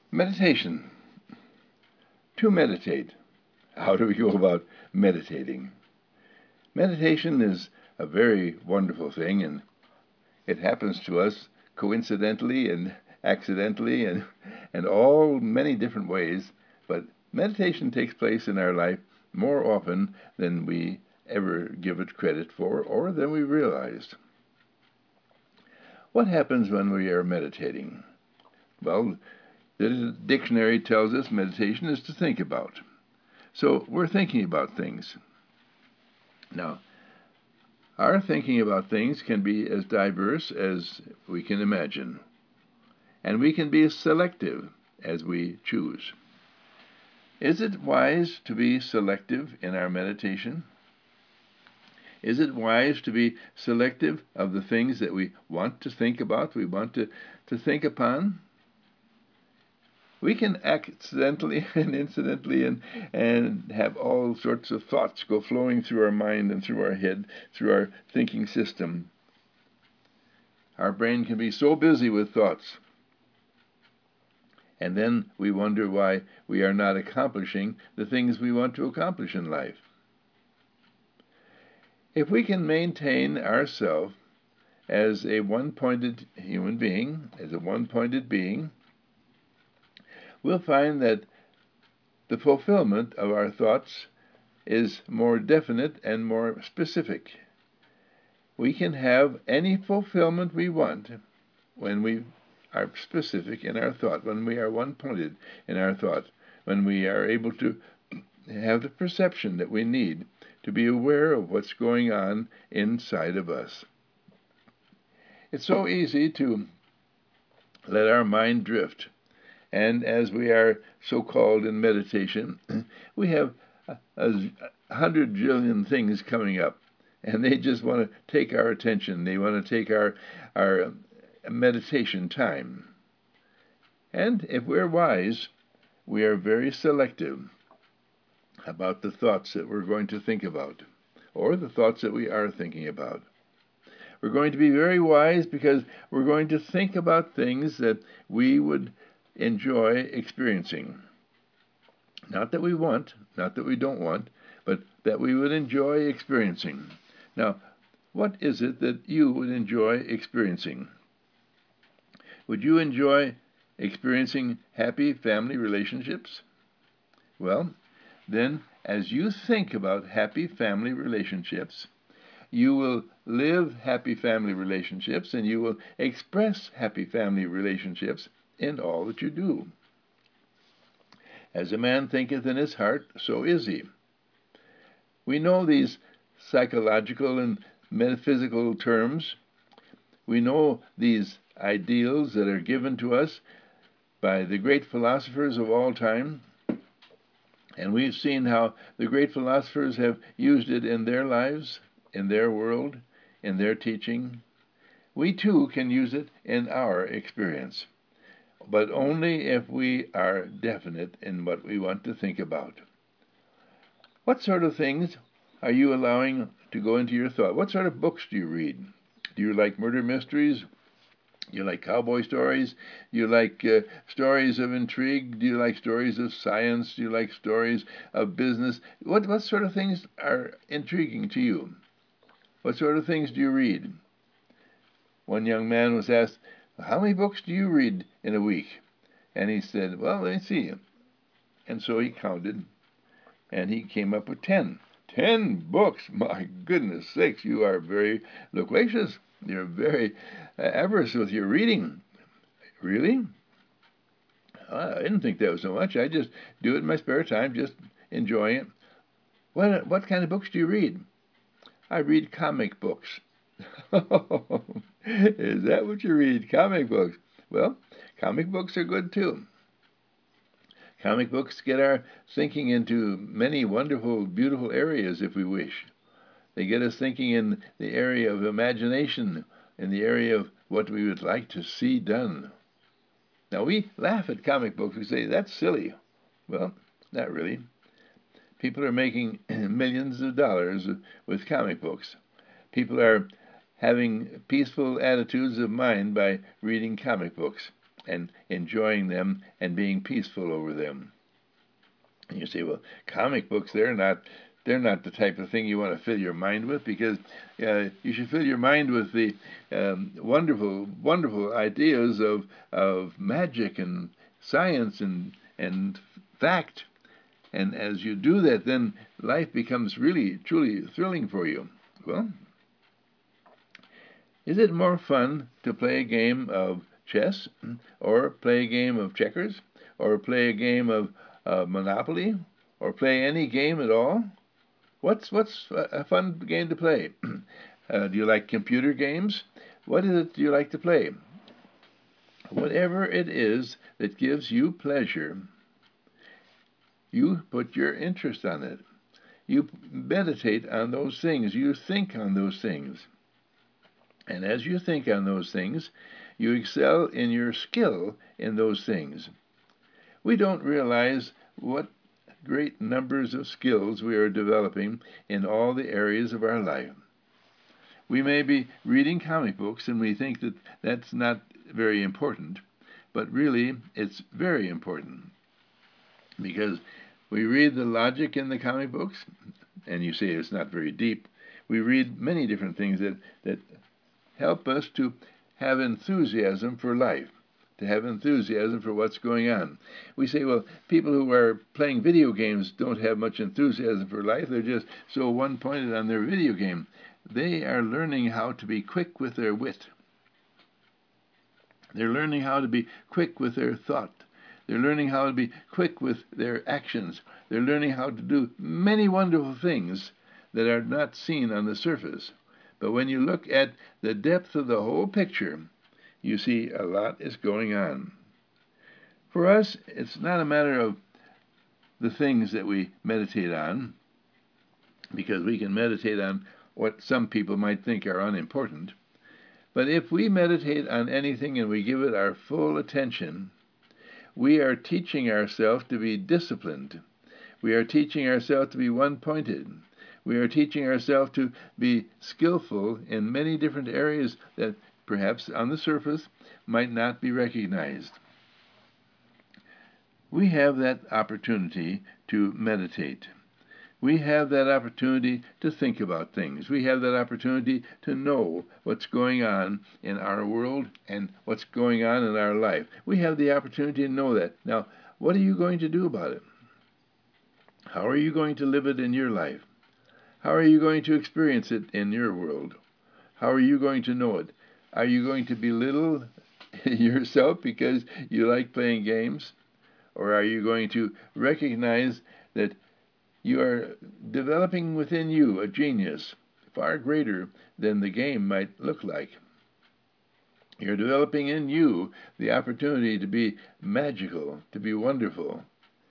Meditation. To meditate. How do we go about meditating? Meditation is a very wonderful thing, and it happens to us coincidentally and accidentally and all many different ways. But meditation takes place in our life more often than we ever give it credit for or than we realized. What happens when we are meditating? Well, the dictionary tells us meditation is to think about. So we're thinking about things. Now, our thinking about things can be as diverse as we can imagine, and we can be as selective as we choose. Is it wise to be selective in our meditation? Is it wise to be selective of the things that we want to think about, we want to think upon? We can accidentally and incidentally and have all sorts of thoughts go flowing through our mind and through our head, through our thinking system. Our brain can be so busy with thoughts. And then we wonder why we are not accomplishing the things we want to accomplish in life. If we can maintain ourselves as a one-pointed human being, as a one-pointed being, we'll find that the fulfillment of our thoughts is more definite and more specific. We can have any fulfillment we want when we are specific in our thought, when we are one-pointed in our thought, when we are able to have the perception that we need to be aware of what's going on inside of us. It's so easy to let our mind drift. And as we are so-called in meditation, we have 100 billion things coming up, and they just want to take our attention. They want to take our meditation time. And if we're wise, we are very selective about the thoughts that we're going to think about, or the thoughts that we are thinking about. We're going to be very wise because we're going to think about things that we would enjoy experiencing. Not that we want, not that we don't want, but that we would enjoy experiencing. Now, what is it that you would enjoy experiencing? Would you enjoy experiencing happy family relationships? Well, then, as you think about happy family relationships, you will live happy family relationships and you will express happy family relationships in all that you do. As a man thinketh in his heart, so is he. We know these psychological and metaphysical terms. We know these ideals that are given to us by the great philosophers of all time. And we've seen how the great philosophers have used it in their lives, in their world, in their teaching. We too can use it in our experience, but only if we are definite in what we want to think about. What sort of things are you allowing to go into your thought? What sort of books do you read? Do you like murder mysteries? Do you like cowboy stories? Do you like stories of intrigue? Do you like stories of science? Do you like stories of business? What sort of things are intriguing to you? What sort of things do you read? One young man was asked, "How many books do you read in a week?" And he said, "Well, let me see." And so he counted, and he came up with 10. 10 books! My goodness sakes, you are very loquacious. You're very averse with your reading. Really? I didn't think that was so much. I just do it in my spare time, just enjoying it. What kind of books do you read? I read comic books. Is that what you read? Comic books? Well, comic books are good too. Comic books get our thinking into many wonderful, beautiful areas if we wish. They get us thinking in the area of imagination, in the area of what we would like to see done. Now, we laugh at comic books. We say, that's silly. Well, not really. People are making millions of dollars with comic books. People are having peaceful attitudes of mind by reading comic books. and enjoying them and being peaceful over them. And you say, well, comic books, they're not the type of thing you want to fill your mind with, because you should fill your mind with the wonderful, wonderful ideas of magic and science and fact. And as you do that, then life becomes really, truly thrilling for you. Well, is it more fun to play a game of chess, or play a game of checkers, or play a game of Monopoly, or play any game at all? What's a fun game to play? Do you like computer games? What is it you like to play? Whatever it is that gives you pleasure, you put your interest on it. You meditate on those things. You think on those things. And as you think on those things, you excel in your skill in those things. We don't realize what great numbers of skills we are developing in all the areas of our life. We may be reading comic books and we think that that's not very important, but really it's very important, because we read the logic in the comic books, and you say it's not very deep. We read many different things that help us to have enthusiasm for life, to have enthusiasm for what's going on. We say, well, people who are playing video games don't have much enthusiasm for life. They're just so one-pointed on their video game. They are learning how to be quick with their wit. They're learning how to be quick with their thought. They're learning how to be quick with their actions. They're learning how to do many wonderful things that are not seen on the surface. But when you look at the depth of the whole picture, you see a lot is going on. For us, it's not a matter of the things that we meditate on, because we can meditate on what some people might think are unimportant. But if we meditate on anything and we give it our full attention, we are teaching ourselves to be disciplined. We are teaching ourselves to be one-pointed. We are teaching ourselves to be skillful in many different areas that perhaps on the surface might not be recognized. We have that opportunity to meditate. We have that opportunity to think about things. We have that opportunity to know what's going on in our world and what's going on in our life. We have the opportunity to know that. Now, what are you going to do about it? How are you going to live it in your life? How are you going to experience it in your world? How are you going to know it? Are you going to belittle yourself because you like playing games? Or are you going to recognize that you are developing within you a genius far greater than the game might look like? You're developing in you the opportunity to be magical, to be wonderful.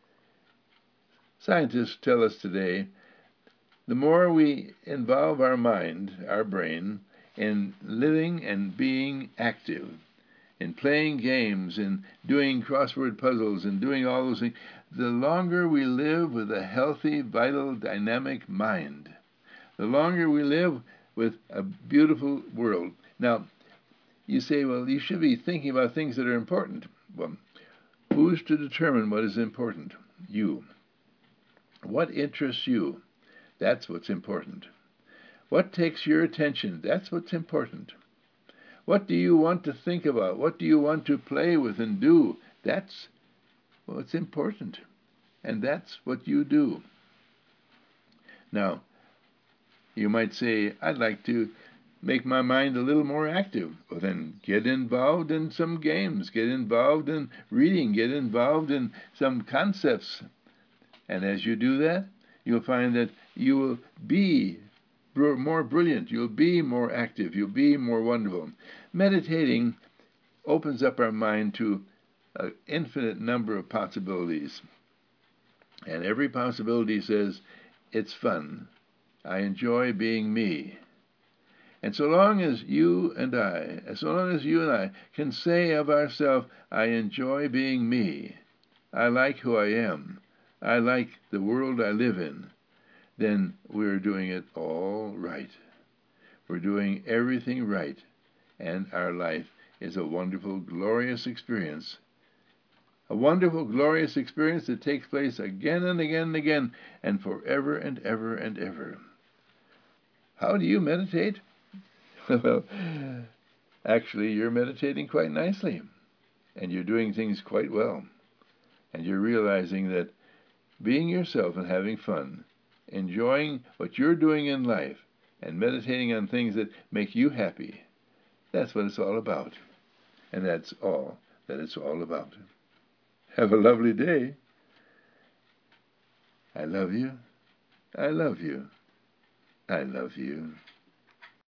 Scientists tell us today, the more we involve our mind, our brain, in living and being active, in playing games, in doing crossword puzzles, and doing all those things, the longer we live with a healthy, vital, dynamic mind, the longer we live with a beautiful world. Now, you say, well, you should be thinking about things that are important. Well, who's to determine what is important? You. What interests you? That's what's important. What takes your attention? That's what's important. What do you want to think about? What do you want to play with and do? That's what's important. And that's what you do. Now, you might say, I'd like to make my mind a little more active. Well, then get involved in some games. Get involved in reading. Get involved in some concepts. And as you do that, you'll find that you will be more brilliant. You'll be more active. You'll be more wonderful. Meditating opens up our mind to an infinite number of possibilities. And every possibility says, it's fun. I enjoy being me. And so long as you and I can say of ourselves, I enjoy being me, I like who I am, I like the world I live in, then we're doing it all right. We're doing everything right, and our life is a wonderful, glorious experience. A wonderful, glorious experience that takes place again and again and again, and forever and ever and ever. How do you meditate? Well, actually, you're meditating quite nicely, and you're doing things quite well. And you're realizing that being yourself and having fun, enjoying what you're doing in life, and meditating on things that make you happy, that's what it's all about. And that's all that it's all about. Have a lovely day. I love you. I love you. I love you.